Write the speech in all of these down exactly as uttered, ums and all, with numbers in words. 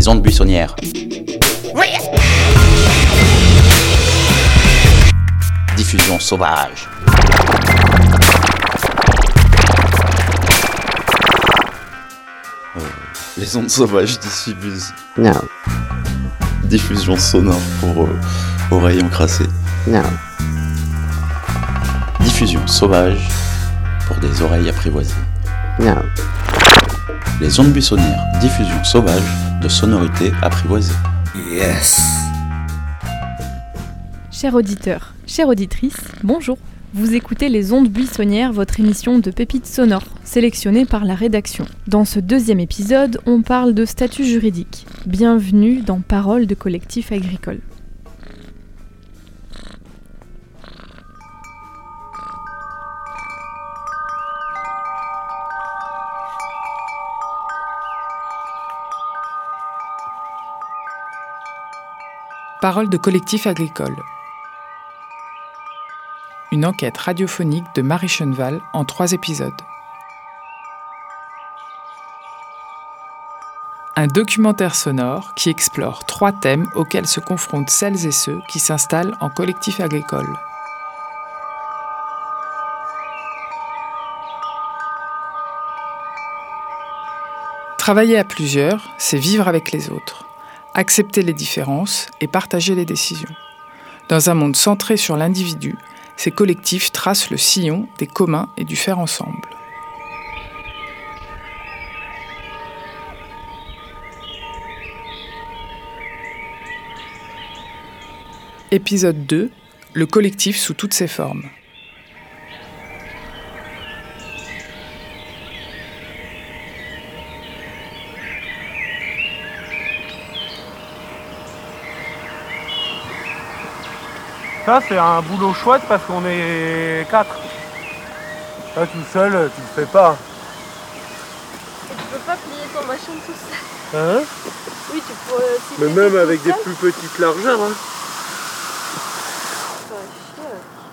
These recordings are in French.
Les ondes buissonnières. Diffusion sauvage. Euh, les ondes sauvages diffusent. Non. Diffusion sonore pour euh, oreilles encrassées. Non. Diffusion sauvage pour des oreilles apprivoisées. Non. Les ondes buissonnières. Diffusion sauvage de sonorités apprivoisées. Yes. Chers auditeurs, chères auditrices, bonjour. Vous écoutez Les Ondes Buissonnières, votre émission de pépites sonores, sélectionnée par la rédaction. Dans ce deuxième épisode, on parle de statut juridique. Bienvenue dans Paroles de collectif agricole. Paroles de collectif agricole. Une enquête radiophonique de Marie Cheneval en trois épisodes. Un documentaire sonore qui explore trois thèmes auxquels se confrontent celles et ceux qui s'installent en collectif agricole. Travailler à plusieurs, c'est vivre avec les autres, accepter les différences et partager les décisions. Dans un monde centré sur l'individu, ces collectifs tracent le sillon des communs et du faire ensemble. Épisode deux, le collectif sous toutes ses formes. Ça, c'est un boulot chouette parce qu'on est quatre. Là, tout seul, tu le fais pas. Et tu peux pas plier ton machin tout seul. Hein? Oui, tu peux. Si Mais même avec des plus petites largeurs. Hein. Ça va chier.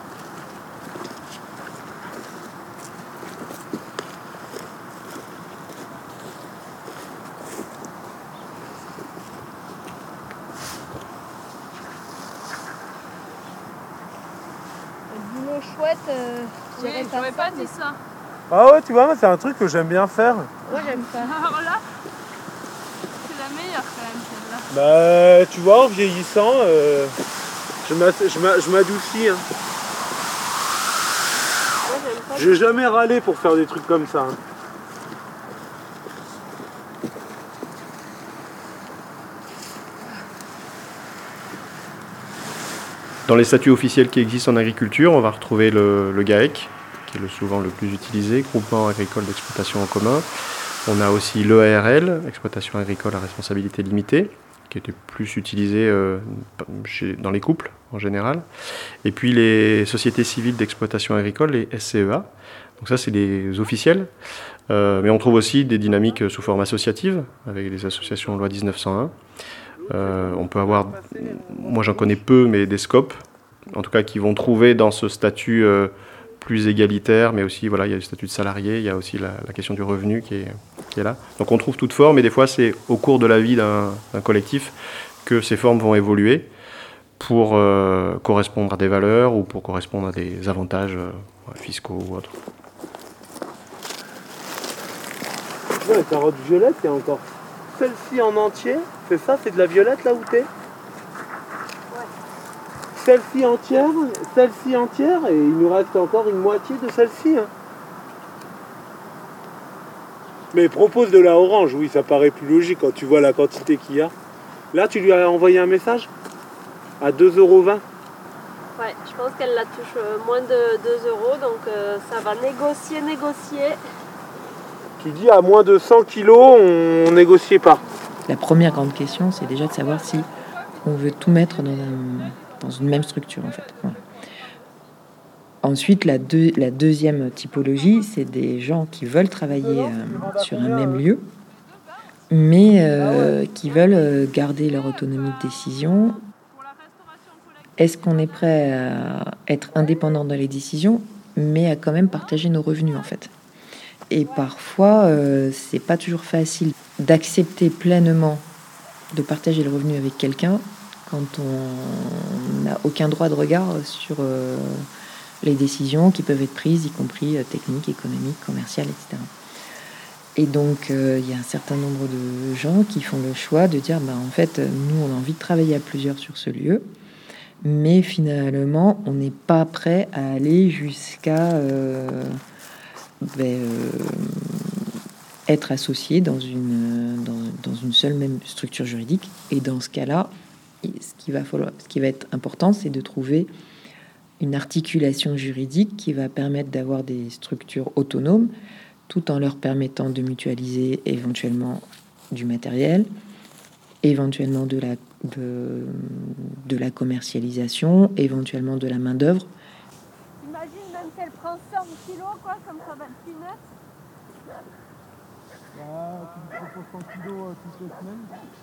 Chouette, euh, oui, j'aurais pas dit ça. Ah ouais, tu vois, moi, c'est un truc que j'aime bien faire. Moi, j'aime ça. Alors là, c'est la meilleure quand même, celle-là. Bah, tu vois, en vieillissant, euh, je, m'as- je, m'a- je m'adoucis. Hein. Moi, j'aime pas. J'ai jamais râlé pour faire des trucs comme ça. Hein. Dans les statuts officiels qui existent en agriculture, on va retrouver le, le GAEC, qui est le, souvent le plus utilisé, Groupement agricole d'exploitation en commun. On a aussi l'E A R L, Exploitation agricole à responsabilité limitée, qui était plus utilisé euh, chez, dans les couples en général. Et puis les sociétés civiles d'exploitation agricole, les S C E A. Donc ça, c'est les officiels. Euh, mais on trouve aussi des dynamiques sous forme associative, avec les associations loi dix-neuf cent un. Euh, on peut avoir, moi j'en connais peu, mais des scopes, en tout cas qui vont trouver dans ce statut euh, plus égalitaire, mais aussi voilà, il y a le statut de salarié, il y a aussi la, la question du revenu qui est, qui est là. Donc on trouve toutes formes, et des fois c'est au cours de la vie d'un, d'un collectif que ces formes vont évoluer pour euh, correspondre à des valeurs ou pour correspondre à des avantages euh, fiscaux ou autres. Ouais, la carotte violette, il y a encore celle-ci en entier. C'est ça, c'est de la violette là où t'es? Ouais. Celle-ci entière, celle-ci entière, et il nous reste encore une moitié de celle-ci. Hein. Mais propose de la orange, oui, ça paraît plus logique quand tu vois la quantité qu'il y a. Là, tu lui as envoyé un message à deux euros vingt. Ouais, je pense qu'elle la touche moins de deux euros, donc euh, ça va négocier, négocier. Tu dis à moins de cent kilos, on négociait pas. La première grande question, c'est déjà de savoir si on veut tout mettre dans, un, dans une même structure, en fait. Voilà. Ensuite, la, deux, la deuxième typologie, c'est des gens qui veulent travailler euh, sur un même lieu, mais euh, qui veulent garder leur autonomie de décision. Est-ce qu'on est prêt à être indépendant dans les décisions, mais à quand même partager nos revenus, en fait? Et parfois, euh, c'est pas toujours facile d'accepter pleinement de partager le revenu avec quelqu'un quand on n'a aucun droit de regard sur euh, les décisions qui peuvent être prises, y compris euh, techniques, économiques, commerciales, et cetera. Et donc, euh, il y a un certain nombre de gens qui font le choix de dire, bah, en fait, nous, on a envie de travailler à plusieurs sur ce lieu, mais finalement, on n'est pas prêt à aller jusqu'à euh, ben, euh, être associé dans une, dans, dans une seule même structure juridique. Et dans ce cas-là, ce qui va falloir, ce qui va être important, c'est de trouver une articulation juridique qui va permettre d'avoir des structures autonomes, tout en leur permettant de mutualiser éventuellement du matériel, éventuellement de la, de, de la commercialisation, éventuellement de la main-d'œuvre. Imagine même qu'elle prend cent kilos, quoi, comme ça va être plus net. Ah, tu me proposes cent kilos euh, toutes les semaines.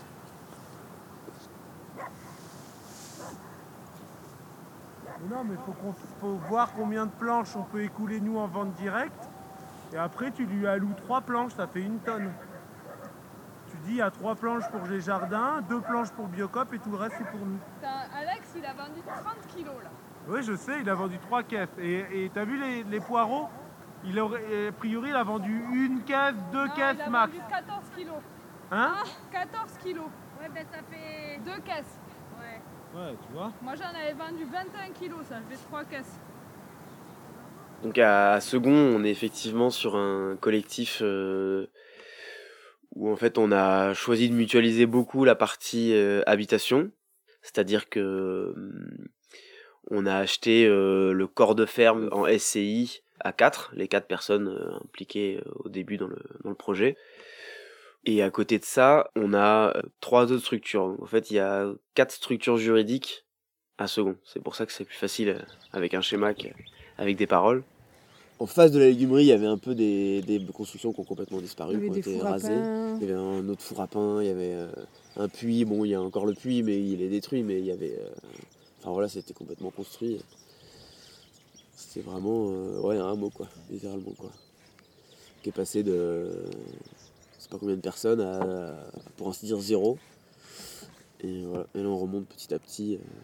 Mais non, mais faut qu'on faut voir combien de planches on peut écouler nous en vente directe. Et après, tu lui alloues trois planches, ça fait une tonne. Tu dis, il y a trois planches pour les jardins, deux planches pour Biocop et tout le reste, c'est pour nous. Alex, il a vendu trente kilos, là. Oui, je sais, il a vendu trois caisses. Et t'as vu les, les poireaux? Il aurait, a priori, il a vendu une caisse, deux non, caisses il a max. vendu quatorze kilos. Hein? Ah, quatorze kilos. Ouais, ben ça fait deux caisses. Ouais. Ouais, tu vois. Moi, j'en avais vendu vingt et un kilos, ça fait trois caisses. Donc à Second, on est effectivement sur un collectif euh, où en fait on a choisi de mutualiser beaucoup la partie euh, habitation, c'est-à-dire que euh, on a acheté euh, le corps de ferme en S C I à quatre, les quatre personnes euh, impliquées euh, au début dans le, dans le projet. Et à côté de ça, on a euh, trois autres structures. En fait, il y a quatre structures juridiques à Second. C'est pour ça que c'est plus facile euh, avec un schéma qu'avec des paroles. En face de la légumerie, il y avait un peu des, des constructions qui ont complètement disparu, qui ont été rasées. Il y avait un autre four à pain, il y avait euh, un puits. Bon, il y a encore le puits, mais il est détruit. Mais il y avait, euh, enfin voilà, c'était complètement construit. C'était vraiment, euh, ouais, un hameau quoi, littéralement quoi, qui est passé de, je sais pas combien de personnes à, pour ainsi dire zéro. Et voilà. Et là, on remonte petit à petit euh,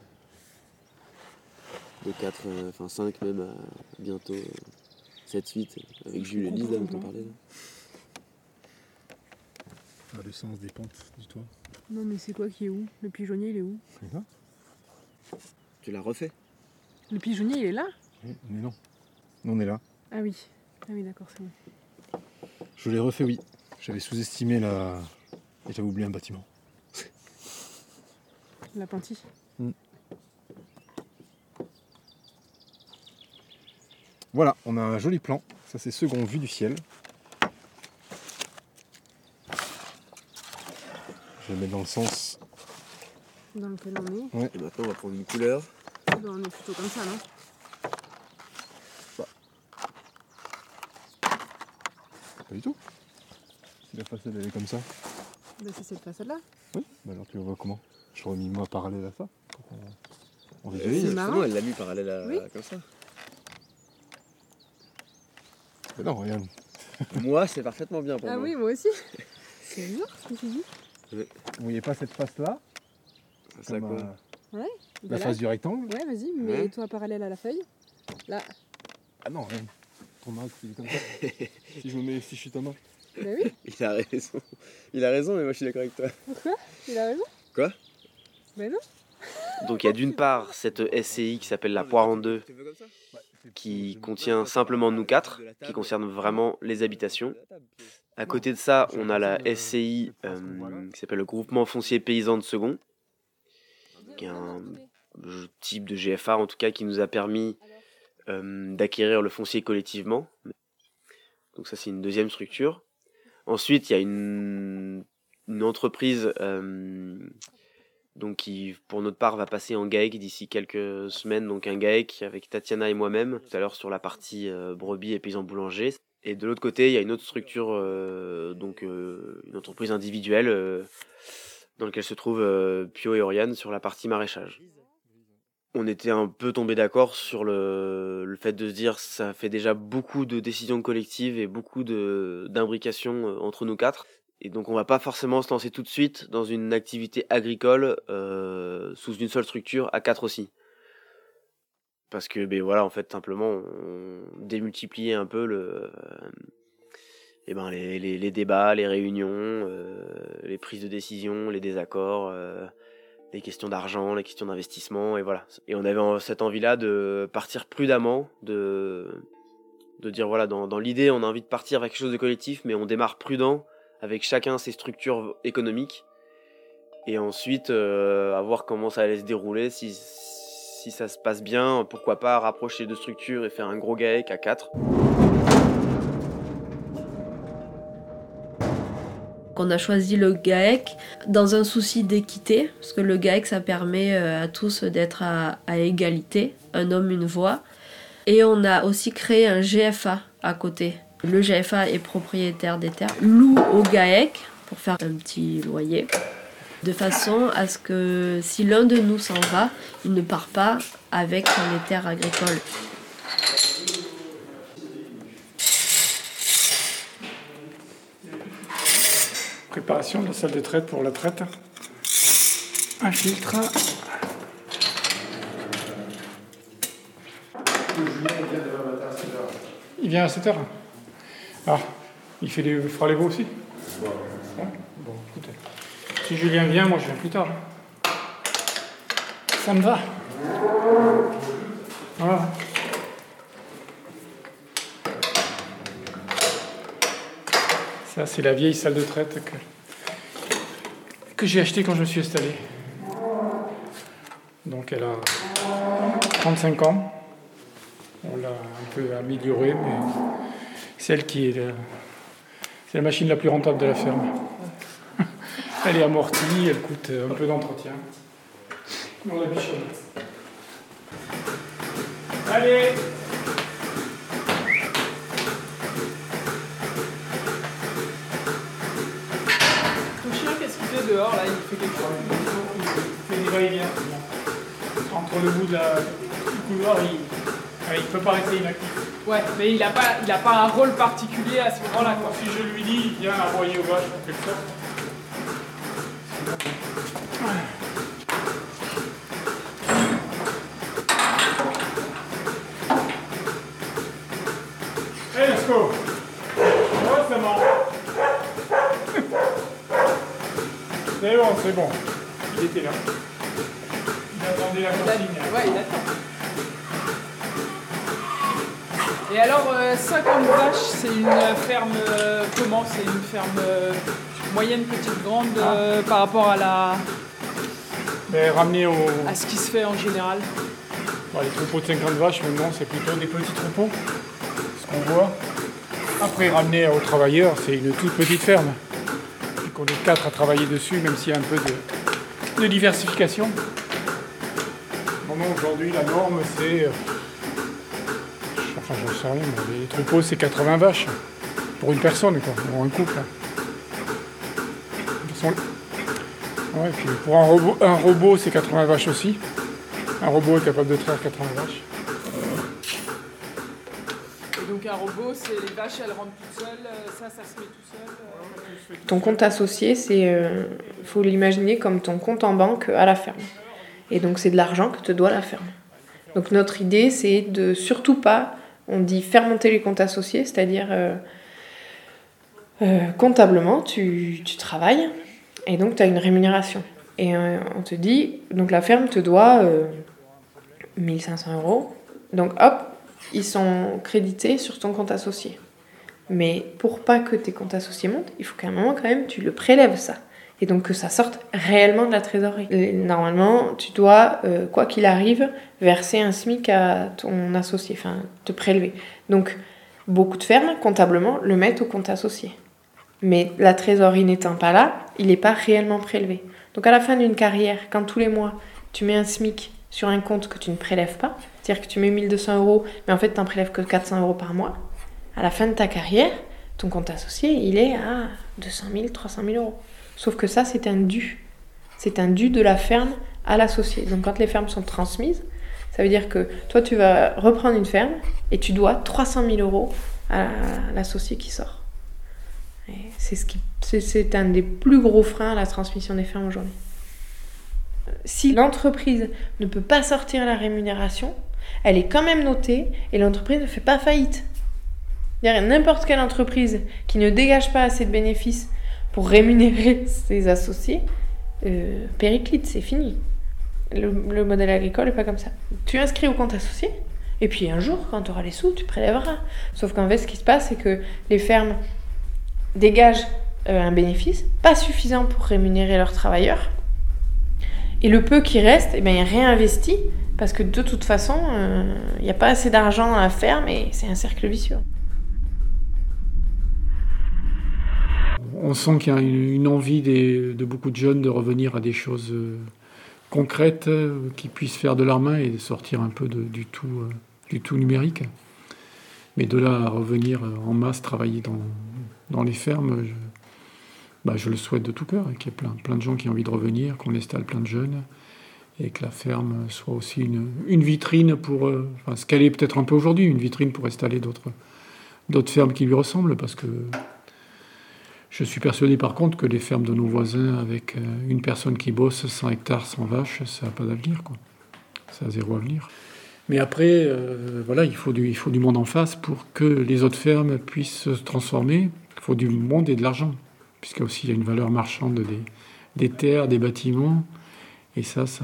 de quatre, euh, enfin cinq même à bientôt. Euh, sept huit avec Jules et Lise, là, dont on parlait. Là. Ah, le sens des pentes du toit. Non, mais c'est quoi qui est où? Le pigeonnier, il est où? C'est ça. Tu l'as refait? Le pigeonnier, il est là? Oui, mais non. Nous, on est là. Ah oui. Ah oui, d'accord, c'est bon. Je l'ai refait, oui. J'avais sous-estimé la... Et j'avais oublié un bâtiment. La Pinty. Mm. Voilà, on a un joli plan. Ça, c'est Second vue du ciel. Je vais le mettre dans le sens dans lequel on est. Ouais. Et maintenant, on va prendre une couleur. Ben, on est plutôt comme ça, non? Bah. Pas du tout. Si la façade elle est comme ça. Ben, c'est cette façade-là. Oui. Bah alors tu le vois comment? Je remis moi parallèle à ça. Pour qu'on... On visualise. C'est marrant. Elle l'a mis parallèle à... oui. Comme ça. Mais non, regarde. Moi, c'est parfaitement bien pour ah moi. Ah oui, moi aussi. C'est bizarre ce que tu dis. Oui. Vous voyez pas cette face-là? C'est ça quoi euh... Ouais. La là. Face du rectangle? Ouais, vas-y, mets-toi ouais. Parallèle à la feuille. Là. Ah non, rien. Ton axe, il est comme ça. Si je me mets, si je suis ta main. Bah oui. Il a raison. Il a raison, mais moi je suis d'accord avec toi. Pourquoi? Il a raison? Quoi? Bah non. Donc il y a d'une part cette S C I qui s'appelle la poire en deux, qui contient simplement nous quatre, qui concerne vraiment les habitations. À côté de ça, on a la S C I euh, qui s'appelle le groupement foncier paysan de Second, qui est un type de G F A en tout cas qui nous a permis euh, d'acquérir le foncier collectivement. Donc ça c'est une deuxième structure. Ensuite il y a une, une entreprise euh, donc qui pour notre part va passer en GAEC d'ici quelques semaines, donc un GAEC avec Tatiana et moi-même, tout à l'heure sur la partie euh, brebis et paysans boulangers. Et de l'autre côté, il y a une autre structure, euh, donc euh, une entreprise individuelle euh, dans laquelle se trouvent euh, Pio et Oriane sur la partie maraîchage. On était un peu tombé d'accord sur le, le fait de se dire ça fait déjà beaucoup de décisions collectives et beaucoup de, d'imbrication entre nous quatre. Et donc on va pas forcément se lancer tout de suite dans une activité agricole euh, sous une seule structure à quatre aussi. Parce que ben voilà, en fait simplement on démultipliait un peu le, euh, et ben les, les, les débats, les réunions, euh, les prises de décision, les désaccords, euh, les questions d'argent, les questions d'investissement, et voilà. Et on avait cette envie-là de partir prudemment, de, de dire voilà, dans, dans l'idée on a envie de partir vers quelque chose de collectif, mais on démarre prudent, avec chacun ses structures économiques, et ensuite euh, à voir comment ça allait se dérouler, si, si ça se passe bien, pourquoi pas rapprocher les deux structures et faire un gros GAEC à quatre. On a choisi le GAEC dans un souci d'équité, parce que le GAEC ça permet à tous d'être à, à égalité, un homme, une voix, et on a aussi créé un G F A à côté. Le G F A est propriétaire des terres, loue au GAEC pour faire un petit loyer, de façon à ce que si l'un de nous s'en va, il ne part pas avec les terres agricoles. Préparation de la salle de traite pour la traite. Un filtre. Il vient à sept heures. Ah, il, fait les, il fera les veaux aussi. Ouais. Bon, écoutez. Si Julien vient, moi je viens plus tard. Ça me va. Voilà. Ça, c'est la vieille salle de traite que, que j'ai achetée quand je me suis installé. Donc elle a trente-cinq ans. On l'a un peu améliorée, mais celle qui est la, c'est la machine la plus rentable de la ferme. Elle est amortie, elle coûte un peu d'entretien. On la bichonne. Allez! Ton chien, qu'est-ce qu'il fait dehors là? Il fait quelque chose. Il fait des va-et-vient. Entre le bout de la, du couloir, il ne peut pas rester inactif. Ouais, mais il n'a pas, il a pas un rôle particulier à ce moment-là. Quoi. Si je lui dis, il vient aboyer aux vaches pour qu'elle sorte. Hey, let's go! Ouais, c'est bon. C'est bon, c'est bon. Il était là. Il attendait la consigne. Ouais, il attend. Et alors, euh, cinquante vaches, c'est une ferme, euh, comment? C'est une ferme euh, moyenne, petite, grande, euh, ah. par rapport à la... Mais ramené au... à ce qui se fait en général. Bon, les troupeaux de cinquante vaches, maintenant, c'est plutôt des petits troupeaux, ce qu'on voit. Après, ramené aux travailleurs, c'est une toute petite ferme. Et qu'on est quatre à travailler dessus, même s'il y a un peu de, de diversification. Non, aujourd'hui, la norme, c'est... Enfin, j'en sais rien, mais les troupeaux, c'est quatre-vingts vaches. Pour une personne, quoi, pour un couple. Ouais, puis pour un robot, un robot, c'est quatre-vingts vaches aussi. Un robot est capable de traire quatre-vingts vaches. Et donc un robot, c'est les vaches, elles rentrent toutes seules, ça, ça se met tout seul. Euh... Ton compte associé, c'est, euh, faut l'imaginer comme ton compte en banque à la ferme. Et donc c'est de l'argent que te doit la ferme. Donc notre idée, c'est de surtout pas, on dit faire monter les comptes associés, c'est-à-dire euh, euh, comptablement, tu, tu travailles et donc tu as une rémunération. Et euh, on te dit, donc la ferme te doit euh, mille cinq cents euros. Donc hop, ils sont crédités sur ton compte associé. Mais pour pas que tes comptes associés montent, il faut qu'à un moment quand même tu le prélèves ça. Et donc que ça sorte réellement de la trésorerie. Et normalement, tu dois, euh, quoi qu'il arrive, verser un SMIC à ton associé, enfin te prélever. Donc beaucoup de fermes, comptablement, le mettent au compte associé. Mais la trésorerie n'étant pas là, il n'est pas réellement prélevé. Donc à la fin d'une carrière, quand tous les mois, tu mets un SMIC sur un compte que tu ne prélèves pas, c'est-à-dire que tu mets mille deux cents euros, mais en fait tu n'en prélèves que quatre cents euros par mois, à la fin de ta carrière, ton compte associé, il est à deux cent mille, trois cent mille euros. Sauf que ça, c'est un dû. C'est un dû de la ferme à l'associé. Donc quand les fermes sont transmises, ça veut dire que toi, tu vas reprendre une ferme et tu dois trois cent mille euros à l'associé qui sort. Et c'est, ce qui, c'est, c'est un des plus gros freins à la transmission des fermes aujourd'hui. Si l'entreprise ne peut pas sortir la rémunération, elle est quand même notée et l'entreprise ne fait pas faillite. C'est-à-dire n'importe quelle entreprise qui ne dégage pas assez de bénéfices pour rémunérer ses associés, euh, périclite, c'est fini. Le, le modèle agricole n'est pas comme ça. Tu inscris au compte associé, et puis un jour, quand tu auras les sous, tu prélèveras. Sauf qu'en fait, ce qui se passe, c'est que les fermes dégagent euh, un bénéfice, pas suffisant pour rémunérer leurs travailleurs, et le peu qui reste, eh ben, il réinvestit, parce que de toute façon, il euh, n'y a pas assez d'argent dans la ferme, et c'est un cercle vicieux. On sent qu'il y a une envie des, de beaucoup de jeunes de revenir à des choses euh, concrètes, euh, qui puissent faire de leurs mains et de sortir un peu de, du, tout, euh, du tout numérique. Mais de là à revenir en masse travailler dans, dans les fermes, je, bah, je le souhaite de tout cœur, et qu'il y ait plein, plein de gens qui ont envie de revenir, qu'on installe plein de jeunes, et que la ferme soit aussi une, une vitrine pour, euh, enfin, ce qu'elle est peut-être un peu aujourd'hui, une vitrine pour installer d'autres, d'autres fermes qui lui ressemblent, parce que je suis persuadé par contre que les fermes de nos voisins avec une personne qui bosse cent hectares, cent vaches, ça n'a pas d'avenir, quoi. Ça a zéro avenir. Mais après, euh, voilà, il faut, du, il faut du monde en face pour que les autres fermes puissent se transformer. Il faut du monde et de l'argent, puisqu'il y a aussi il y a une valeur marchande des, des terres, des bâtiments. Et ça, ça,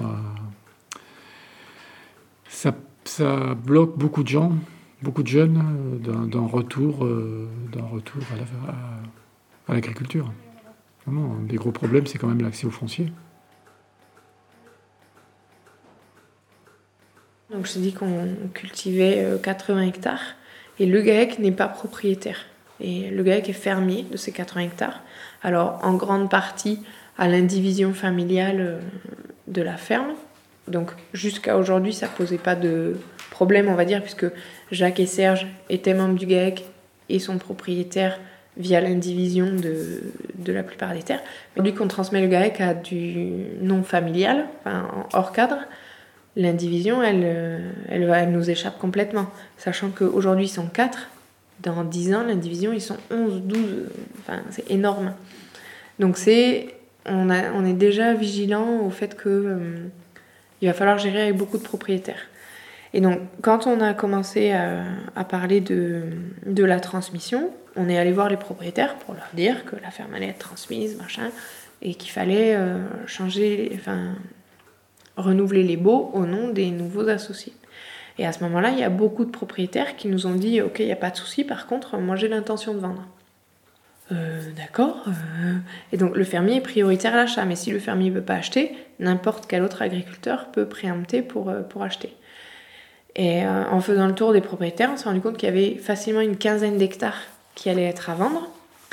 ça, ça bloque beaucoup de gens, beaucoup de jeunes d'un, d'un retour, euh, d'un retour à la... À, à l'agriculture. Vraiment, un des gros problèmes, c'est quand même l'accès au foncier. Donc je t'ai dit qu'on cultivait quatre-vingts hectares, et le GAEC n'est pas propriétaire. Et le GAEC est fermier de ces quatre-vingts hectares. Alors, en grande partie, à l'indivision familiale de la ferme. Donc, jusqu'à aujourd'hui, ça ne posait pas de problème, on va dire, puisque Jacques et Serge étaient membres du GAEC et sont propriétaires via l'indivision de, de la plupart des terres. Mais lui qu'on transmet le GAEC à du non familial, enfin hors cadre, l'indivision, elle, elle, va, elle nous échappe complètement. Sachant qu'aujourd'hui, ils sont quatre, dans dix ans, l'indivision, ils sont onze, douze, enfin c'est énorme. Donc c'est, on, a, on est déjà vigilant au fait que euh, il va falloir gérer avec beaucoup de propriétaires. Et donc, quand on a commencé à, à parler de, de la transmission, on est allé voir les propriétaires pour leur dire que la ferme allait être transmise, machin, et qu'il fallait euh, changer, enfin, renouveler les baux au nom des nouveaux associés. Et à ce moment-là, il y a beaucoup de propriétaires qui nous ont dit « Ok, il n'y a pas de souci, par contre, moi j'ai l'intention de vendre. Euh, » D'accord. Euh... Et donc, le fermier est prioritaire à l'achat, mais si le fermier ne veut pas acheter, n'importe quel autre agriculteur peut préempter pour, euh, pour acheter. Et euh, en faisant le tour des propriétaires, on s'est rendu compte qu'il y avait facilement une quinzaine d'hectares qui allaient être à vendre.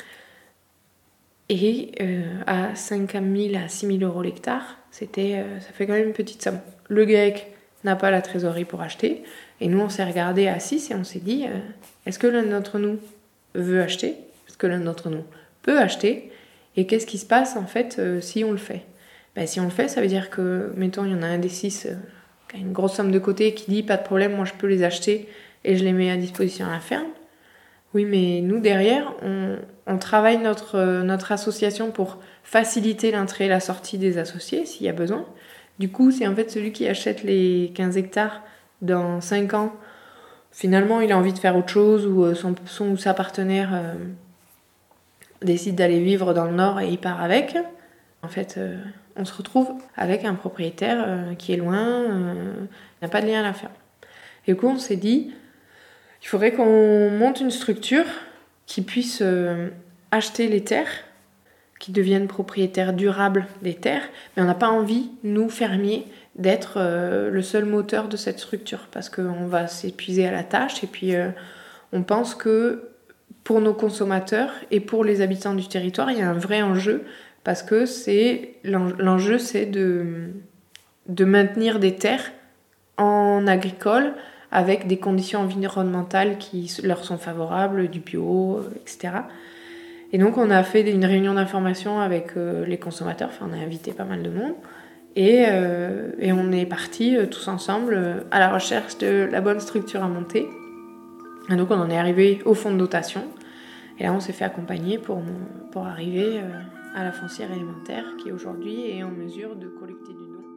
Et euh, à cinq mille à six mille euros l'hectare, c'était, euh, ça fait quand même une petite somme. Le GAEC n'a pas la trésorerie pour acheter. Et nous, on s'est regardé à six et on s'est dit, euh, est-ce que l'un d'entre nous veut acheter ? Est-ce que l'un d'entre nous peut acheter ? Et qu'est-ce qui se passe en fait euh, si on le fait ? Ben, si on le fait, ça veut dire que, mettons, il y en a un des six... Euh, une grosse somme de côté qui dit pas de problème, moi je peux les acheter et je les mets à disposition à la ferme. Oui, mais nous derrière, on, on travaille notre, notre association pour faciliter l'entrée et la sortie des associés s'il y a besoin. Du coup, c'est en fait celui qui achète les quinze hectares dans cinq ans. Finalement, il a envie de faire autre chose ou son, son ou sa partenaire euh, décide d'aller vivre dans le nord et il part avec. En fait, euh, on se retrouve avec un propriétaire euh, qui est loin, euh, n'a pas de lien à la ferme. Et du coup, on s'est dit, il faudrait qu'on monte une structure qui puisse euh, acheter les terres, qui deviennent propriétaires durables des terres, mais on n'a pas envie, nous, fermiers, d'être euh, le seul moteur de cette structure, parce qu'on va s'épuiser à la tâche, et puis euh, on pense que pour nos consommateurs et pour les habitants du territoire, il y a un vrai enjeu, parce que c'est, l'enjeu, c'est de, de maintenir des terres en agricole avec des conditions environnementales qui leur sont favorables, du bio, et cetera. Et donc, on a fait une réunion d'information avec euh, les consommateurs, enfin, on a invité pas mal de monde, et, euh, et on est partis euh, tous ensemble euh, à la recherche de la bonne structure à monter. Et donc, on en est arrivé au fonds de dotation. Et là, on s'est fait accompagner pour, pour arriver à la foncière élémentaire qui aujourd'hui est en mesure de collecter du don.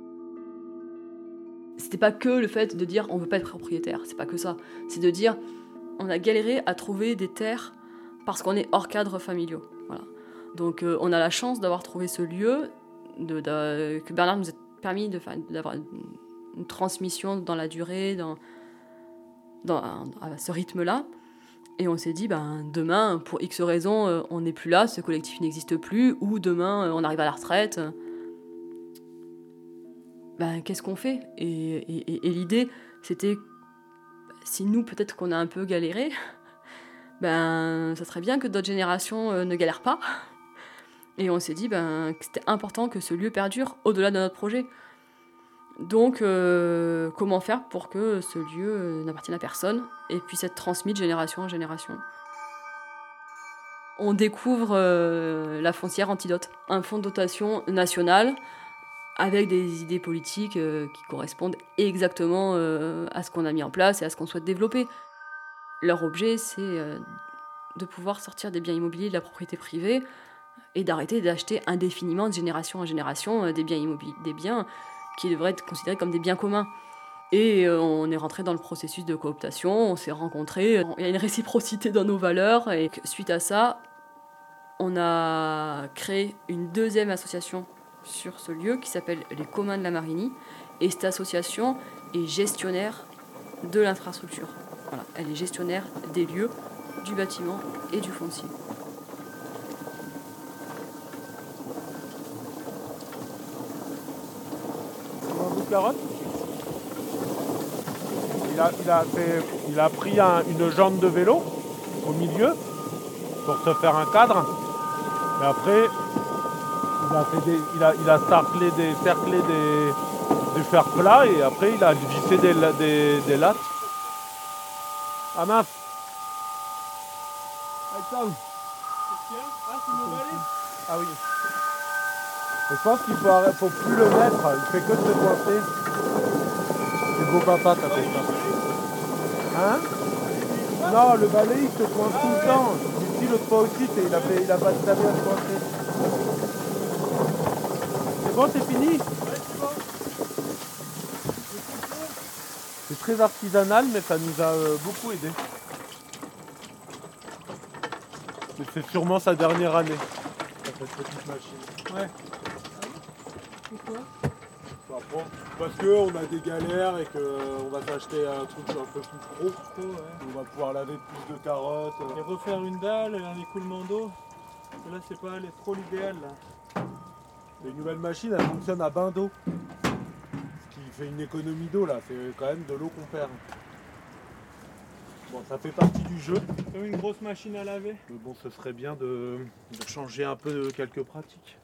C'était pas que le fait de dire on veut pas être propriétaire, c'est pas que ça. C'est de dire on a galéré à trouver des terres parce qu'on est hors cadre familiaux. Voilà. Donc euh, on a la chance d'avoir trouvé ce lieu, de, de, que Bernard nous a permis de, d'avoir une, une transmission dans la durée, dans, dans, à ce rythme-là. Et on s'est dit, ben, demain, pour X raisons, euh, on n'est plus là, ce collectif n'existe plus, ou demain, euh, on arrive à la retraite. Ben, qu'est-ce qu'on fait ? Et, et, et l'idée, c'était, si nous, peut-être qu'on a un peu galéré, ben, ça serait bien que d'autres générations euh, ne galèrent pas. Et on s'est dit ben, que c'était important que ce lieu perdure au-delà de notre projet. Donc, euh, comment faire pour que ce lieu euh, n'appartienne à personne et puisse être transmis de génération en génération. On découvre euh, la foncière Antidote, un fonds de dotation national avec des idées politiques euh, qui correspondent exactement euh, à ce qu'on a mis en place et à ce qu'on souhaite développer. Leur objet, c'est euh, de pouvoir sortir des biens immobiliers de la propriété privée et d'arrêter d'acheter indéfiniment de génération en génération euh, des biens immobiliers, des biens qui devraient être considérés comme des biens communs. Et euh, on est rentré dans le processus de cooptation, on s'est rencontrés, il y a une réciprocité dans nos valeurs, et suite à ça, on a créé une deuxième association sur ce lieu qui s'appelle les Communs de la Marinie, et cette association est gestionnaire de l'infrastructure. Voilà, elle est gestionnaire des lieux, du bâtiment et du foncier. Carotte. Il a, il a, fait, il a pris un, une jambe de vélo au milieu pour se faire un cadre. Et après, il a, fait des, il a, il a cerclé, des, cerclé des, du fer plat et après il a vissé des, des, des lattes. Ah mince. Ah oui. Je pense qu'il faut, faut plus le mettre, il fait que de se coincer. C'est beau papa, t'as fait ça. Hein? Non, le balai il se coince tout le temps. Ici l'autre fois aussi, il a, fait, il a pas de à se coincer. C'est bon, c'est fini? C'est très artisanal, mais ça nous a euh, beaucoup aidé. Mais c'est sûrement sa dernière année, cette petite machine. Ouais. Pourquoi? Bah bon, parce qu'on a des galères et qu'on va s'acheter un truc un peu plus pro. Pro, ouais. On va pouvoir laver plus de carottes. Et refaire une dalle, un écoulement d'eau. Là, c'est pas trop l'idéal. Là. Les nouvelles machines, elles fonctionnent à bain d'eau. Ce qui fait une économie d'eau, là. C'est quand même de l'eau qu'on perd. Bon, ça fait partie du jeu. C'est une grosse machine à laver. Mais bon, ce serait bien de, de changer un peu de quelques pratiques.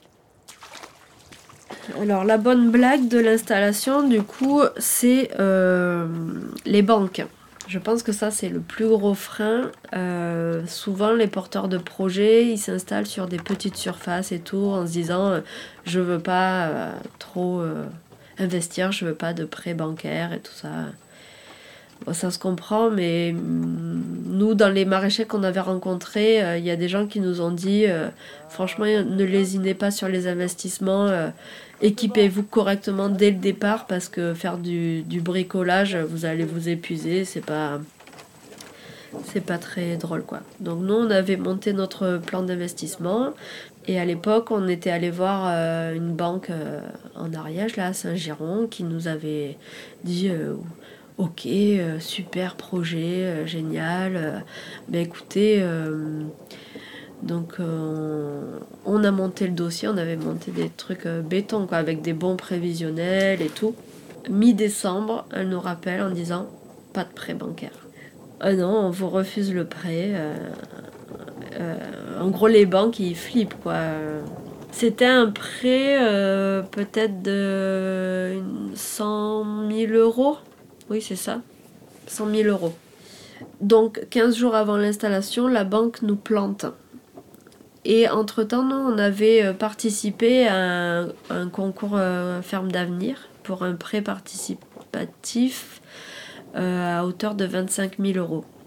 Alors la bonne blague de l'installation, du coup, c'est euh, les banques. Je pense que ça, c'est le plus gros frein. Euh, souvent, les porteurs de projets, ils s'installent sur des petites surfaces et tout, en se disant euh, « je veux pas euh, trop euh, investir, je veux pas de prêts bancaires et tout ça ». Bon, ça se comprend, mais nous, dans les maraîchers qu'on avait rencontrés, il euh, y a des gens qui nous ont dit euh, franchement, ne lésinez pas sur les investissements, euh, équipez-vous correctement dès le départ, parce que faire du, du bricolage, vous allez vous épuiser, c'est pas, c'est pas très drôle, quoi. Donc nous, on avait monté notre plan d'investissement, et à l'époque, on était allé voir euh, une banque euh, en Ariège, là, à Saint-Giron, qui nous avait dit... Euh, Ok, euh, super projet, euh, génial. Euh, ben écoutez, euh, donc euh, on a monté le dossier, on avait monté des trucs euh, béton, quoi, avec des bons prévisionnels et tout. Mi-décembre, elle nous rappelle en disant pas de prêt bancaire. Ah non, on vous refuse le prêt. Euh, euh, en gros, les banques ils flippent, quoi. C'était un prêt euh, peut-être de cent mille euros. Oui, c'est ça, cent mille euros. Donc, quinze jours avant l'installation, la banque nous plante. Et entre-temps, nous, on avait participé à un, un concours euh, Ferme d'Avenir pour un prêt participatif euh, à hauteur de vingt-cinq mille euros.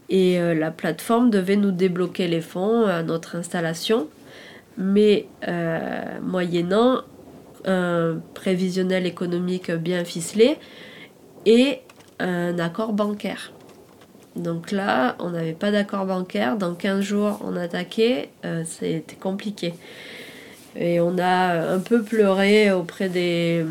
Et euh, la plateforme devait nous débloquer les fonds à notre installation, mais euh, moyennant un prévisionnel économique bien ficelé et un accord bancaire. Donc là, on n'avait pas d'accord bancaire. Dans quinze jours, on attaquait. Euh, c'était compliqué. Et on a un peu pleuré auprès des,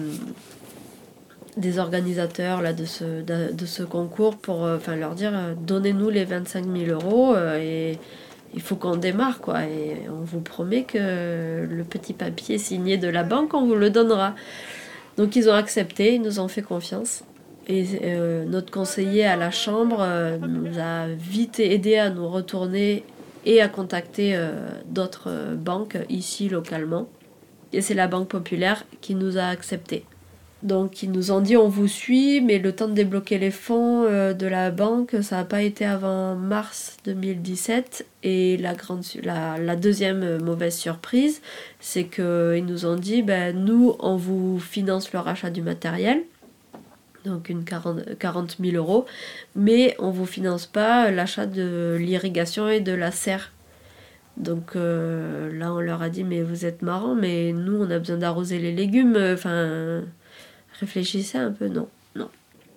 des organisateurs là, de, ce, de, de ce concours pour euh, enfin, leur dire euh, donnez-nous les vingt-cinq mille euros euh, et il faut qu'on démarre, quoi. Et on vous promet que le petit papier signé de la banque, on vous le donnera. Donc ils ont accepté, ils nous ont fait confiance. Et euh, notre conseiller à la chambre euh, nous a vite aidé à nous retourner et à contacter euh, d'autres euh, banques ici localement. Et c'est la Banque Populaire qui nous a acceptés. Donc ils nous ont dit on vous suit, mais le temps de débloquer les fonds euh, de la banque, ça n'a pas été avant mars deux mille dix-sept. Et la, grande, la, la deuxième mauvaise surprise, c'est qu'ils nous ont dit ben, nous on vous finance le rachat du matériel, donc une quarante mille euros, mais on ne vous finance pas l'achat de l'irrigation et de la serre. Donc euh, là on leur a dit mais vous êtes marrants, mais nous on a besoin d'arroser les légumes, enfin... Réfléchissez un peu, non, non.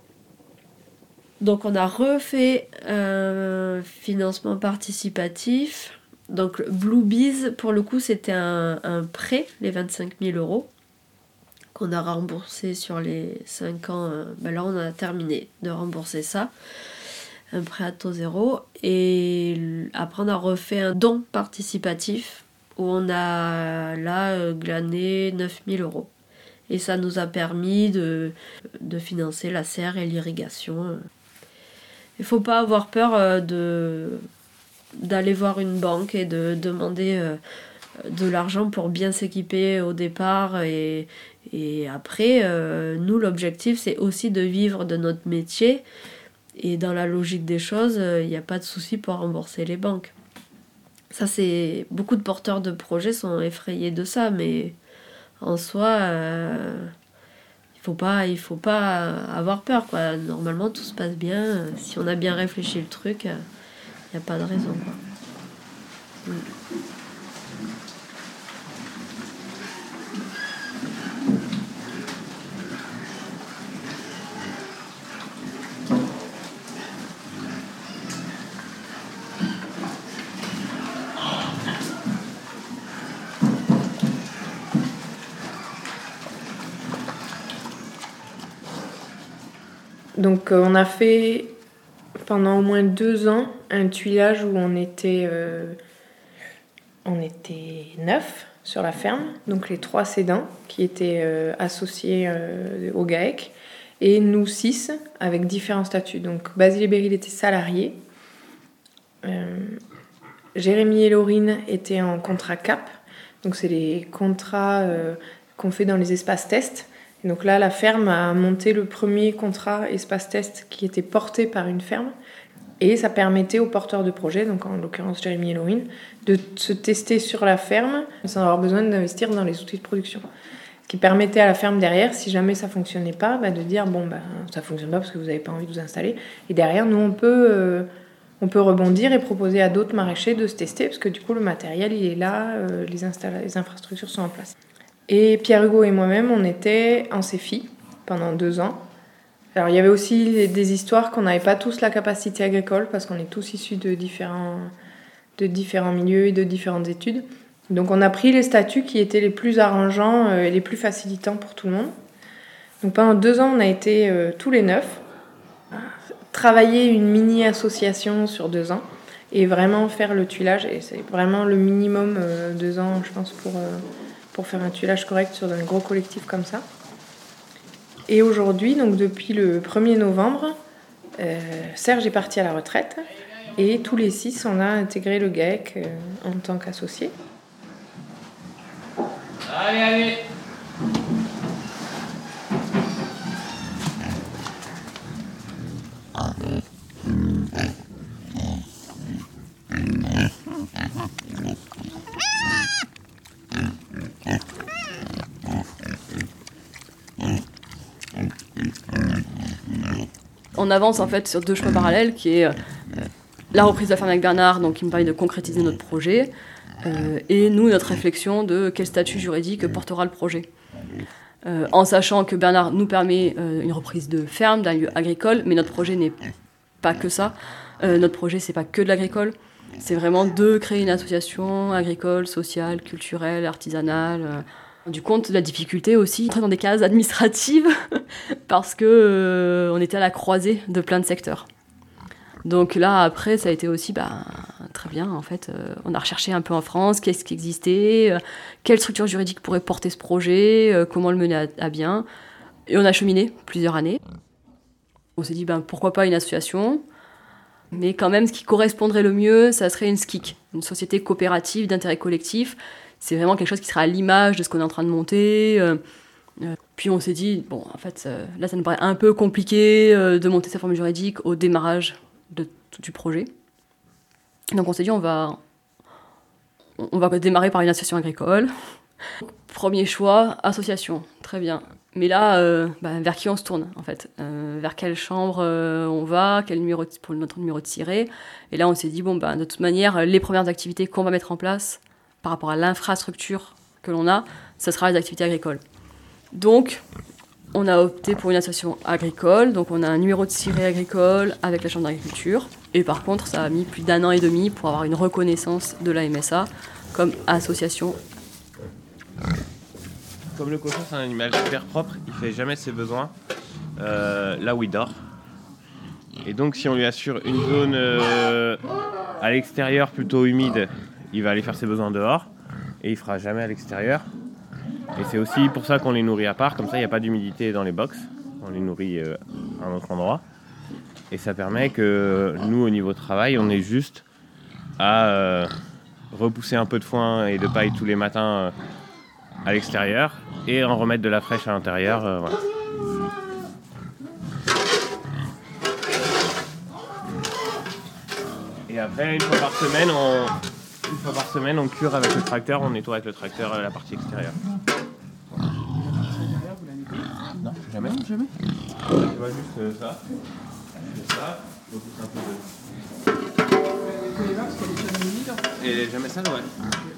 Donc on a refait un financement participatif. Donc Bluebees, pour le coup, c'était un, un prêt, les vingt-cinq mille euros, qu'on a remboursé sur les cinq ans. Ben là, on a terminé de rembourser ça. Un prêt à taux zéro. Et après, on a refait un don participatif où on a là glané neuf mille euros. Et ça nous a permis de, de financer la serre et l'irrigation. Il ne faut pas avoir peur de, d'aller voir une banque et de demander de l'argent pour bien s'équiper au départ. Et, et après, nous, l'objectif, c'est aussi de vivre de notre métier. Et dans la logique des choses, il n'y a pas de souci pour rembourser les banques. Ça, c'est... Beaucoup de porteurs de projets sont effrayés de ça, mais... En soi, euh, il faut pas, il faut pas avoir peur, quoi. Normalement, tout se passe bien. Si on a bien réfléchi le truc, il n'y a pas de raison, quoi. Mm. Donc euh, on a fait pendant au moins deux ans un tuilage où on était, euh, on était neuf sur la ferme, donc les trois cédants qui étaient euh, associés euh, au GAEC et nous six avec différents statuts. Donc Basile et Beryl étaient salariés, euh, Jérémy et Laurine étaient en contrat C A P, donc c'est les contrats euh, qu'on fait dans les espaces tests. Et donc là, la ferme a monté le premier contrat espace test qui était porté par une ferme. Et ça permettait aux porteurs de projets, donc en l'occurrence Jérémy et Laurine, de se tester sur la ferme sans avoir besoin d'investir dans les outils de production. Ce qui permettait à la ferme derrière, si jamais ça ne fonctionnait pas, bah de dire bon, bah, ça ne fonctionne pas parce que vous n'avez pas envie de vous installer. Et derrière, nous, on peut, euh, on peut rebondir et proposer à d'autres maraîchers de se tester parce que du coup, le matériel, il est là, euh, les, installa- les infrastructures sont en place. Et Pierre-Hugo et moi-même, on était en C F I pendant deux ans. Alors, il y avait aussi des histoires qu'on n'avait pas tous la capacité agricole parce qu'on est tous issus de différents, de différents milieux et de différentes études. Donc, on a pris les statuts qui étaient les plus arrangeants et les plus facilitants pour tout le monde. Donc, pendant deux ans, on a été euh, tous les neuf, travailler une mini-association sur deux ans et vraiment faire le tuilage. Et c'est vraiment le minimum, euh, deux ans, je pense, pour... Euh, pour faire un tuilage correct sur un gros collectif comme ça. Et aujourd'hui, donc depuis le premier novembre, euh, Serge est parti à la retraite et tous les six, on a intégré le GAEC euh, en tant qu'associés. Allez, allez. On avance en fait sur deux chemins parallèles qui est euh, la reprise de la ferme avec Bernard, donc, qui me permet de concrétiser notre projet, euh, et nous, notre réflexion de quel statut juridique portera le projet. Euh, en sachant que Bernard nous permet euh, une reprise de ferme, d'un lieu agricole, mais notre projet n'est pas que ça. Euh, notre projet, c'est pas que de l'agricole. C'est vraiment de créer une association agricole, sociale, culturelle, artisanale. Euh, rendu compte de la difficulté aussi, dans des cases administratives, parce que euh, on était à la croisée de plein de secteurs. Donc là, après, ça a été aussi, bah, très bien, en fait, euh, on a recherché un peu en France, qu'est-ce qui existait, euh, quelle structure juridique pourrait porter ce projet, euh, comment le mener à, à bien. Et on a cheminé plusieurs années. On s'est dit, ben, pourquoi pas une association ? Mais quand même, ce qui correspondrait le mieux, ça serait une S C I C, une société coopérative d'intérêt collectif. C'est vraiment quelque chose qui sera à l'image de ce qu'on est en train de monter. Euh, euh, puis on s'est dit, bon, en fait, euh, là, ça nous paraît un peu compliqué euh, de monter sa forme juridique au démarrage de, du projet. Donc on s'est dit, on va, on va démarrer par une association agricole. Premier choix, association, très bien. Mais là, euh, bah, vers qui on se tourne, en fait euh, vers quelle chambre euh, on va, quel numéro de, pour notre numéro de tiré. Et là, on s'est dit, bon, bah, de toute manière, les premières activités qu'on va mettre en place par rapport à l'infrastructure que l'on a, ce sera les activités agricoles. Donc, on a opté pour une association agricole. Donc, on a un numéro de tiré agricole avec la chambre d'agriculture. Et par contre, ça a mis plus d'un an et demi pour avoir une reconnaissance de la M S A comme association. Comme le cochon, c'est un animal super propre, il fait jamais ses besoins euh, là où il dort. Et donc, si on lui assure une zone euh, à l'extérieur plutôt humide, il va aller faire ses besoins dehors et il fera jamais à l'extérieur. Et c'est aussi pour ça qu'on les nourrit à part, comme ça il n'y a pas d'humidité dans les box. On les nourrit euh, à un autre endroit. Et ça permet que nous, au niveau travail, on ait juste à euh, repousser un peu de foin et de paille tous les matins euh, à l'extérieur et en remettre de la fraîche à l'intérieur. Euh, voilà. Et après, une fois par semaine, on, une fois par semaine, on cure avec le tracteur, on nettoie avec le tracteur euh, la partie extérieure. Non, jamais. Non, jamais. Tu vois juste euh, ça. Ça, donc c'est un peu de... Et jamais ça, ouais.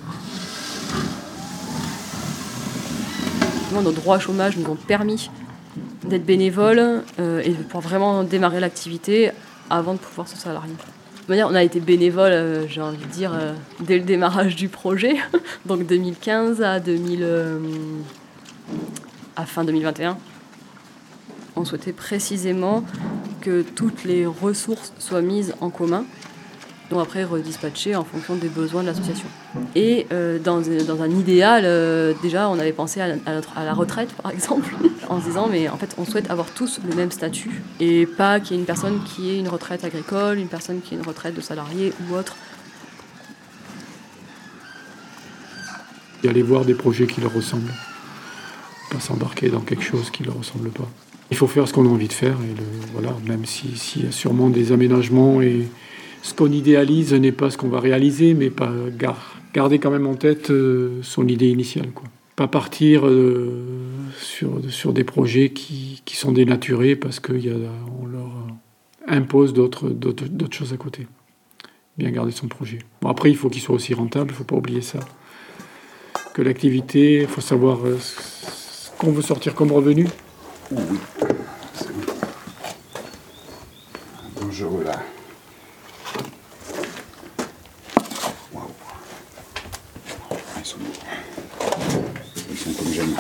Nos droits au chômage nous ont permis d'être bénévoles euh, et de pouvoir vraiment démarrer l'activité avant de pouvoir se salarier. De toute manière, on a été bénévoles, euh, j'ai envie de dire, euh, dès le démarrage du projet, donc deux mille quinze à, deux mille, euh, à fin deux mille vingt et un. On souhaitait précisément que toutes les ressources soient mises en commun, donc après redispatchées en fonction des besoins de l'association. Et euh, dans, dans un idéal, euh, déjà, on avait pensé à, à, notre, à la retraite, par exemple, en se disant, mais en fait, on souhaite avoir tous le même statut, et pas qu'il y ait une personne qui ait une retraite agricole, une personne qui ait une retraite de salarié ou autre. Et aller voir des projets qui leur ressemblent, pas s'embarquer dans quelque chose qui ne leur ressemble pas. Il faut faire ce qu'on a envie de faire, et le, voilà, même s'il si y a sûrement des aménagements, et ce qu'on idéalise n'est pas ce qu'on va réaliser, mais pas gar, garder quand même en tête euh, son idée initiale, quoi. Pas partir euh, sur, sur des projets qui, qui sont dénaturés parce qu'on leur impose d'autres, d'autres, d'autres choses à côté. Bien garder son projet. Bon, après, il faut qu'il soit aussi rentable, il ne faut pas oublier ça. Que l'activité, il faut savoir euh, ce qu'on veut sortir comme revenu. Oh oui, c'est bon. Dangereux là. Waouh. Ils sont beaux. Ils sont comme jamais.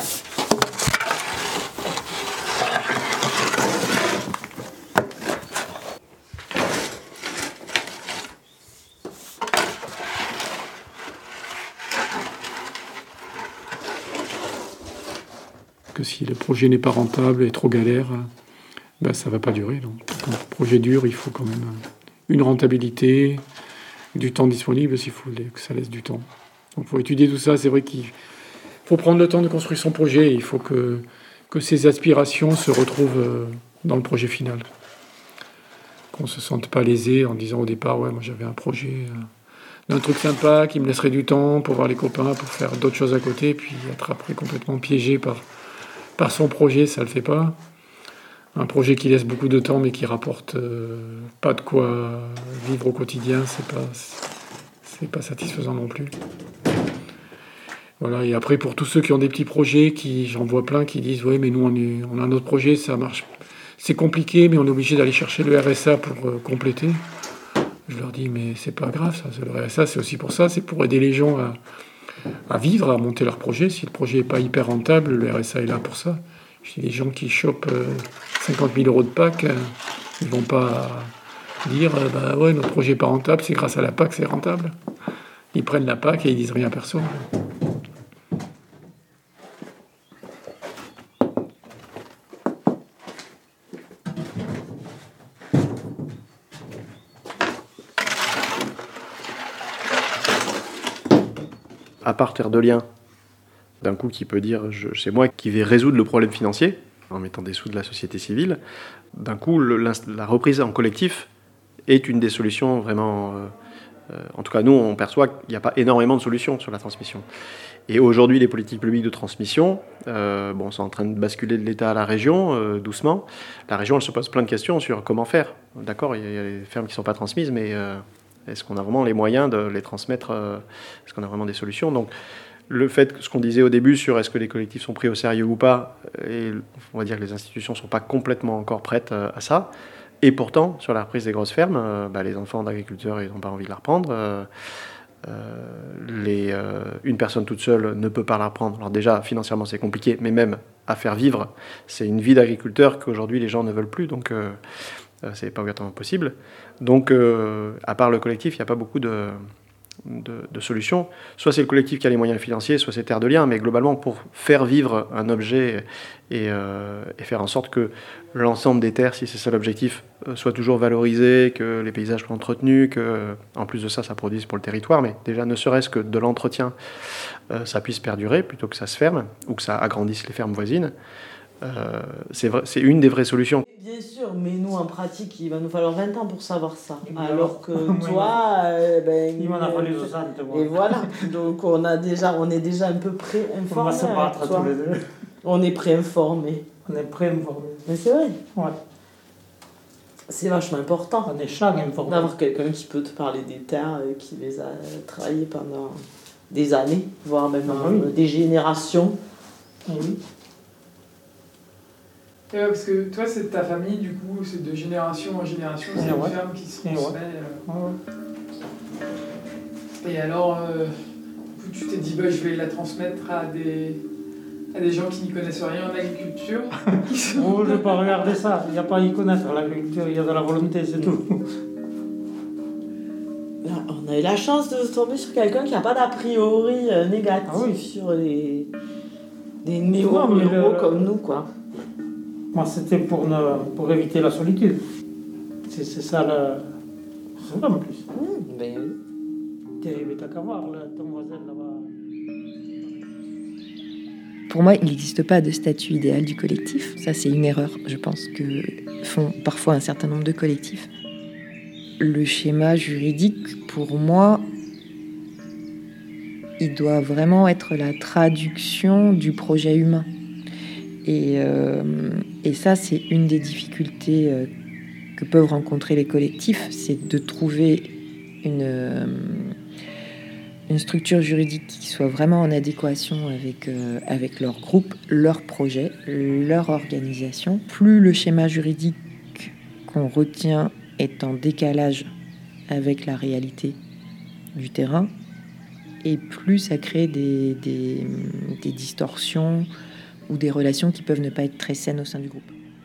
Que si le projet n'est pas rentable et trop galère, ben ça ne va pas durer. Donc, quand le projet dure, il faut quand même une rentabilité, du temps disponible, s'il faut que ça laisse du temps. Donc il faut étudier tout ça. C'est vrai qu'il faut prendre le temps de construire son projet. Il faut que, que ses aspirations se retrouvent dans le projet final. Qu'on ne se sente pas lésé en disant au départ, ouais, moi j'avais un projet d'un truc sympa qui me laisserait du temps pour voir les copains, pour faire d'autres choses à côté, puis être après complètement piégé par... Par son projet, ça ne le fait pas. Un projet qui laisse beaucoup de temps mais qui rapporte euh, pas de quoi vivre au quotidien, c'est pas, c'est pas satisfaisant non plus. Voilà, et après pour tous ceux qui ont des petits projets, qui, j'en vois plein qui disent oui mais nous on, est, on a un autre projet, ça marche, c'est compliqué mais on est obligé d'aller chercher le R S A pour euh, compléter. Je leur dis mais c'est pas grave, ça, le R S A c'est aussi pour ça, c'est pour aider les gens à, à vivre, à monter leur projet. Si le projet n'est pas hyper rentable, le R S A est là pour ça. Je dis les gens qui chopent euh, cinquante mille euros de P A C, euh, ils vont pas dire euh, bah ouais notre projet n'est pas rentable, c'est grâce à la P A C c'est rentable. Ils prennent la P A C et ils disent rien à personne. À part Terre de Liens, d'un coup qui peut dire je, c'est moi qui vais résoudre le problème financier en mettant des sous de la société civile, d'un coup le, la reprise en collectif est une des solutions vraiment... Euh, euh, en tout cas nous on perçoit qu'il n'y a pas énormément de solutions sur la transmission. Et aujourd'hui les politiques publiques de transmission euh, bon, sont en train de basculer de l'État à la région euh, doucement. La région elle se pose plein de questions sur comment faire. D'accord, il y a les fermes qui ne sont pas transmises mais... Euh, Est-ce qu'on a vraiment les moyens de les transmettre? Est-ce qu'on a vraiment des solutions? Donc, le fait que ce qu'on disait au début sur est-ce que les collectifs sont pris au sérieux ou pas, et on va dire que les institutions ne sont pas complètement encore prêtes à ça. Et pourtant, sur la reprise des grosses fermes, bah, les enfants d'agriculteurs, ils n'ont pas envie de la reprendre. Euh, les, euh, une personne toute seule ne peut pas la reprendre. Alors déjà, financièrement, c'est compliqué, mais même à faire vivre, c'est une vie d'agriculteur qu'aujourd'hui, les gens ne veulent plus. Donc, euh, Euh, c'est pas obligatoirement possible. Donc, euh, à part le collectif, il n'y a pas beaucoup de, de, de solutions. Soit c'est le collectif qui a les moyens financiers, soit c'est Terre de Liens, mais globalement, pour faire vivre un objet et, euh, et faire en sorte que l'ensemble des terres, si c'est ça l'objectif, euh, soit toujours valorisé, que les paysages soient entretenus, que, en plus de ça, ça produise pour le territoire, mais déjà, ne serait-ce que de l'entretien, euh, ça puisse perdurer plutôt que ça se ferme, ou que ça agrandisse les fermes voisines. Euh, c'est, vrai, c'est une des vraies solutions. Bien sûr, mais nous en pratique, il va nous falloir vingt ans pour savoir ça. Alors que toi, euh, ben, il m'en a fallu soixante. Et voilà, donc on, a déjà, on est déjà un peu pré-informés. On va se battre tous les deux. On est pré-informés. On est pré-informés. Mais c'est vrai. Ouais. C'est vachement important. On est chaque informé. D'avoir quelqu'un qui peut te parler des terres, qui les a travaillées pendant des années, voire même ah, oui. des générations. Ah, oui. Et ouais, parce que toi, c'est ta famille, du coup, c'est de génération en génération, c'est une ouais. ferme qui se Et transmet. Ouais. Euh... Et alors, euh, tu t'es dit, bah, je vais la transmettre à des, à des gens qui n'y connaissent rien en agriculture. sont... Oh, je ne vais pas regarder ça, il n'y a pas à y connaître l'agriculture, il y a de la volonté, c'est tout. Là, on a eu la chance de tomber sur quelqu'un qui n'a pas d'a priori euh, négatif ah, oui. sur les, les néo-ruraux comme nous, quoi. Moi, c'était pour, ne, pour éviter la solitude. C'est, c'est ça le... C'est vrai, en plus. Mmh, ben oui. T'es, t'as qu'à voir, là, ton voisin, là-bas. Pour moi, il n'existe pas de statut idéal du collectif. Ça, c'est une erreur, je pense, que font parfois un certain nombre de collectifs. Le schéma juridique, pour moi, il doit vraiment être la traduction du projet humain. Et, euh, et ça, c'est une des difficultés euh, que peuvent rencontrer les collectifs, c'est de trouver une, euh, une structure juridique qui soit vraiment en adéquation avec, euh, avec leur groupe, leur projet, leur organisation. Plus le schéma juridique qu'on retient est en décalage avec la réalité du terrain, et plus ça crée des, des, des distorsions ou des relations qui peuvent ne pas être très saines au sein du groupe.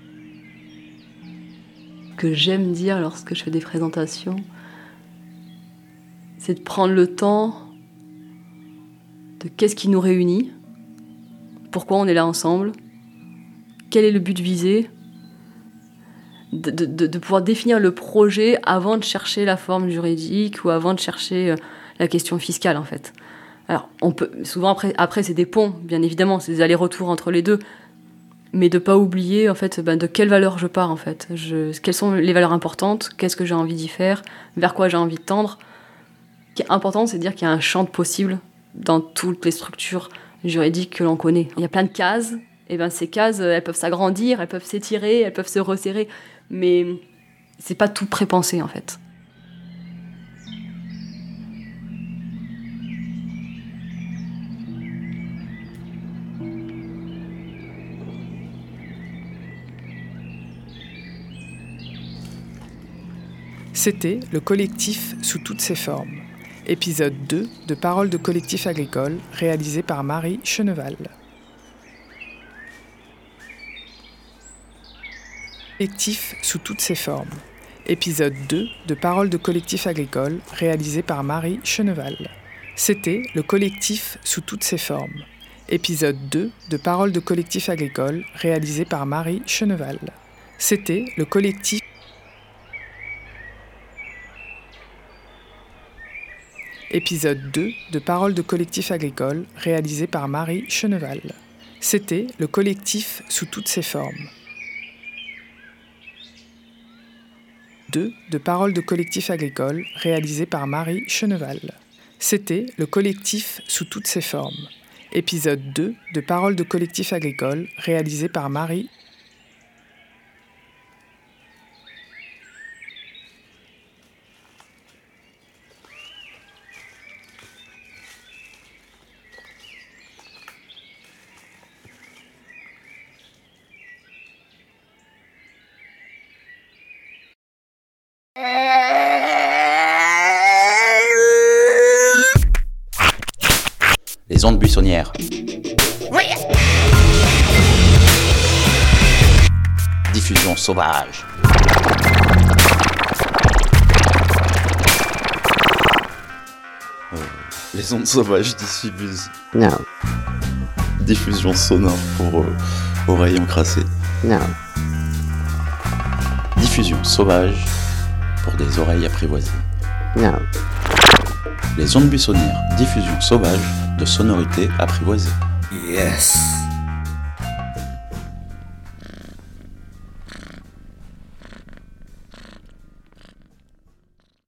Ce que j'aime dire lorsque je fais des présentations, c'est de prendre le temps de qu'est-ce qui nous réunit, pourquoi on est là ensemble, quel est le but visé, de, de, de pouvoir définir le projet avant de chercher la forme juridique ou avant de chercher la question fiscale, en fait. Alors, on peut, souvent, après, après, c'est des ponts, bien évidemment, c'est des allers-retours entre les deux, mais de ne pas oublier, en fait, ben, de quelles valeurs je pars, en fait. Je, quelles sont les valeurs importantes, qu'est-ce que j'ai envie d'y faire, vers quoi j'ai envie de tendre. Ce qui est important, c'est de dire qu'il y a un champ de possibles dans toutes les structures juridiques que l'on connaît. Il y a plein de cases, et ben ces cases, elles peuvent s'agrandir, elles peuvent s'étirer, elles peuvent se resserrer, mais c'est pas tout prépensé en fait. C'était le collectif sous toutes ses formes. Épisode deux de Paroles de collectif agricole, réalisé par Marie Cheneval. Collectif sous toutes ses formes. Épisode deux de Paroles de collectif agricole, réalisé par Marie Cheneval. C'était le collectif sous toutes ses formes. Épisode deux de Paroles de collectif agricole, réalisé par Marie Cheneval. C'était le collectif Épisode deux de Paroles de collectif agricole, réalisé par Marie Cheneval. C'était le collectif sous toutes ses formes. deux de Paroles de collectif agricole, réalisé par Marie Cheneval. C'était le collectif sous toutes ses formes. Épisode deux de Paroles de collectif agricole, réalisé par Marie Les ondes buissonnières. Diffusion sauvage. Euh, les ondes sauvages diffusent. Non. Diffusion sonore pour euh, oreilles encrassées. Non. Diffusion sauvage pour des oreilles apprivoisées. Non. Les ondes buissonnières. Diffusion sauvage de sonorités apprivoisées. Yes.